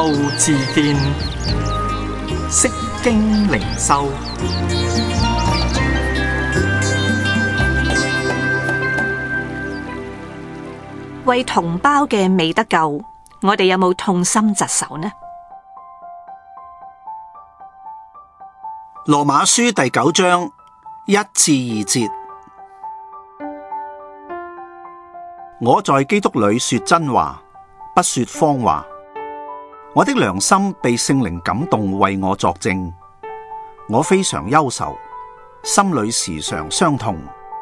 道自見，釋經靈修。 為同胞嘅未得救，我哋有冇痛心疾首呢？ 羅馬書第9章1至2節，我在基督裏說真話，不說謊話。我的良心被聖靈感動，為我作證。我非常憂愁，心裏時常傷痛。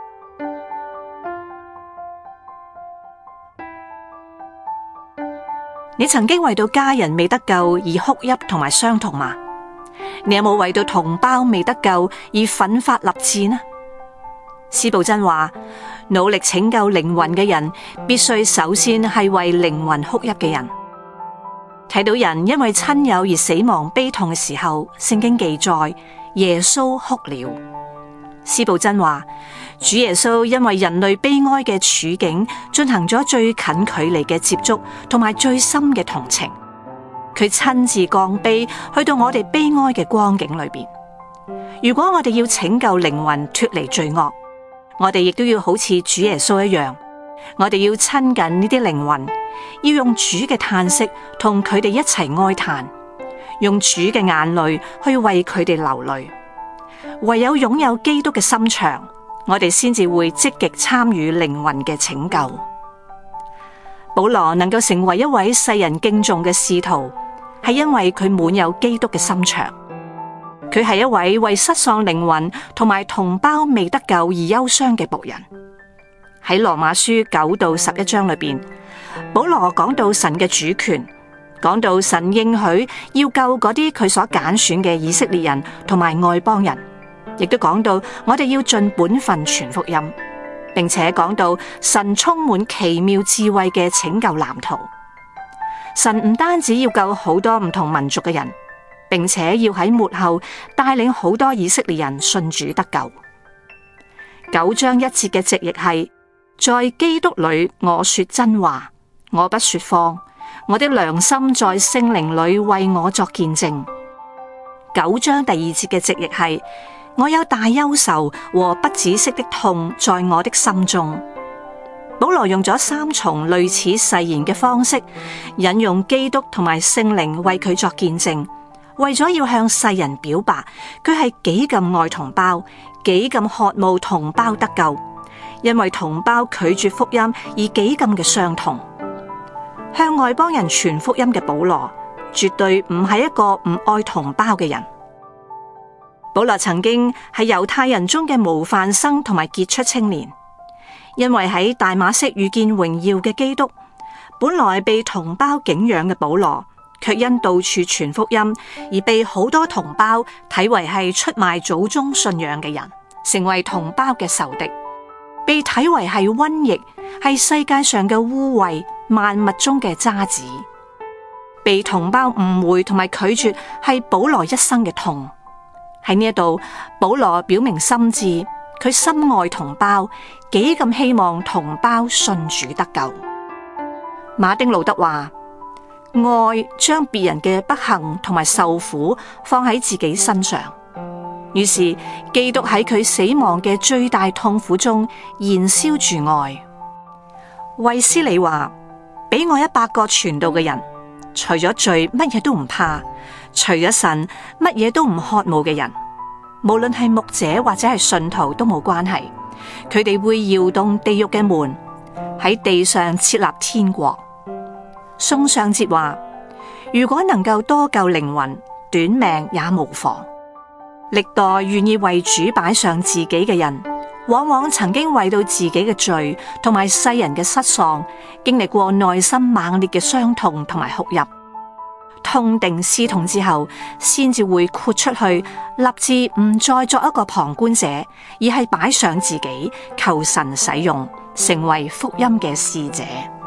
你曾經為到家人未得救而哭泣同埋傷痛嗎？你有冇為到同胞未得救而奮發立志呢？司布真話：努力拯救靈魂嘅人，必須首先係為靈魂哭泣嘅人。睇到人因為親友而死亡悲痛嘅時候，聖經記載耶穌哭了。司布真話：主耶穌因為人類悲哀嘅處境，進行咗最近距離嘅接觸同埋最深嘅同情。佢親自降卑，去到我哋悲哀嘅光景裏邊。如果我哋要拯救靈魂脫離罪惡，我哋亦都要好似主耶穌一樣，我哋要親近呢啲靈魂，要用主嘅嘆息同佢哋一齊哀嘆，用主嘅眼淚去為佢哋流淚。唯有擁有基督嘅心腸，我哋先至會積極參與靈魂嘅拯救。保羅能夠成為一位世人敬重嘅使徒，係因為佢滿有基督嘅心腸。佢係一位為失喪靈魂同埋同胞未得救而憂傷嘅僕人。喺羅馬書9到11章裏邊，保羅講到神嘅主權，講到神應許要救嗰啲佢所揀選嘅以色列人同埋外邦人，亦都講到我哋要盡本分傳福音，並且講到神充滿奇妙智慧嘅拯救藍圖。神唔單止要救好多唔同民族嘅人，並且要喺末後帶領好多以色列人信主得救。9章1節嘅直譯係：在基督裏我說真話，我不說謊，我的良心在聖靈裏為我作見證。9章第2節嘅直譯係：我有大憂愁和不止息的痛在我的心中。保羅用咗3重類似誓言嘅方式，引用基督同埋聖靈為佢作見證，為咗要向世人表白佢係幾咁愛同胞，幾咁渴慕同胞得救，因為同胞拒絕福音而幾咁嘅傷痛。向外邦人傳福音嘅保羅，絕對唔係一個唔愛同胞嘅人。保羅曾經係猶太人中嘅模範生同埋傑出青年，因為喺大馬色遇見榮耀嘅基督，本來被同胞敬仰嘅保羅，卻因到處傳福音而被好多同胞睇為係出賣祖宗信仰嘅人，成為同胞嘅仇敵，被睇為係瘟疫，係世界上嘅污穢，萬物中嘅渣滓，被同胞誤會同埋拒絕，係保羅一生嘅痛。喺呢一度，保羅表明心志，佢深愛同胞，幾咁希望同胞信主得救。馬丁路德話：愛將別人嘅不幸同埋受苦放喺自己身上，於是基督喺佢死亡嘅最大痛苦中燃燒住愛。衛斯理話：俾我100個傳道嘅人，除咗罪乜嘢都唔怕，除咗神乜嘢都唔渴慕嘅人，無論係牧者或者係信徒都冇關係，佢哋會搖動地獄嘅門，喺地上設立天國。宋尚節話：如果能夠多救靈魂，短命也無妨。歷代願意為主擺上自己嘅人，往往曾經為到自己嘅罪同埋世人嘅失喪，經歷過內心猛烈嘅傷痛同埋哭泣。痛定思痛之後，先至會豁出去，立志唔再作一個旁觀者，而係擺上自己，求神使用，成為福音嘅使者。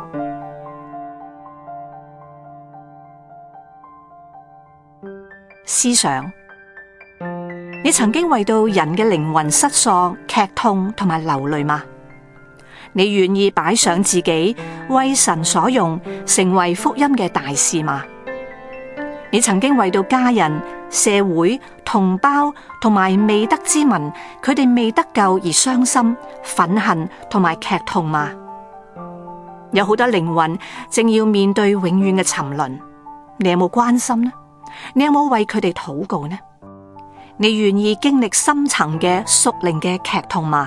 思想，你曾經為到人嘅靈魂失喪、劇痛同埋流淚嗎？你願意擺上自己，為神所用，成為福音嘅大使嗎？ 你曾經為到家人、社會、同胞同埋未得之民，佢哋未得救而傷心、憤恨同埋劇痛嗎？有好多靈魂正要面對永遠嘅沉淪，你有冇關心呢？你有冇為佢哋禱告呢？你願意經歷深層嘅屬靈嘅劇痛嗎？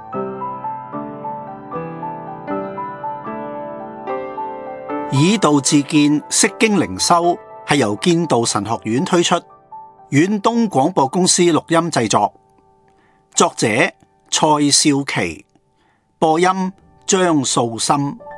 以道自建，釋經靈修係由建道神學院推出，遠東廣播公司錄音製作，作者蔡少琪，播音張素心。